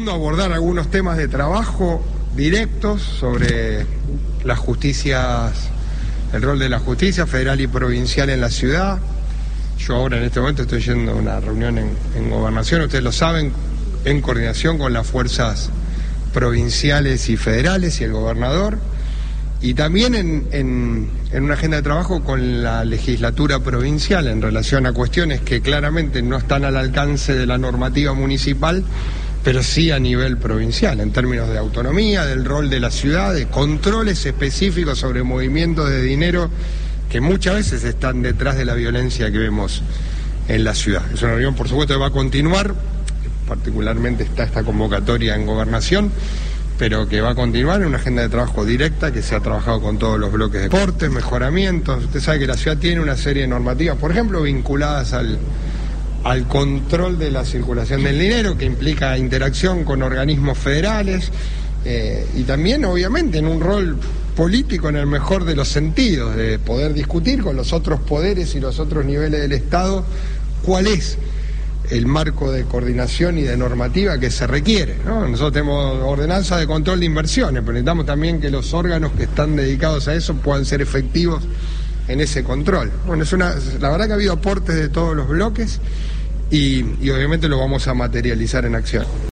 Segundo, abordar algunos temas de trabajo directos sobre las justicias, el rol de la justicia federal y provincial en la ciudad. Yo ahora en este momento estoy yendo a una reunión en Gobernación, ustedes lo saben, en coordinación con las fuerzas provinciales y federales y el gobernador, y también en una agenda de trabajo con la legislatura provincial en relación a cuestiones que claramente no están al alcance de la normativa municipal, pero sí a nivel provincial, en términos de autonomía, del rol de la ciudad, de controles específicos sobre movimientos de dinero que muchas veces están detrás de la violencia que vemos en la ciudad. Es una reunión, por supuesto, que va a continuar, particularmente está esta convocatoria en Gobernación, pero que va a continuar en una agenda de trabajo directa que se ha trabajado con todos los bloques de deportes, mejoramientos. Usted sabe que la ciudad tiene una serie de normativas, por ejemplo, vinculadas al control de la circulación del dinero, que implica interacción con organismos federales, y también, obviamente, en un rol político en el mejor de los sentidos, de poder discutir con los otros poderes y los otros niveles del Estado cuál es el marco de coordinación y de normativa que se requiere, ¿no? Nosotros tenemos ordenanza de control de inversiones, pero necesitamos también que los órganos que están dedicados a eso puedan ser efectivos en ese control. Bueno, la verdad que ha habido aportes de todos los bloques y obviamente lo vamos a materializar en acción.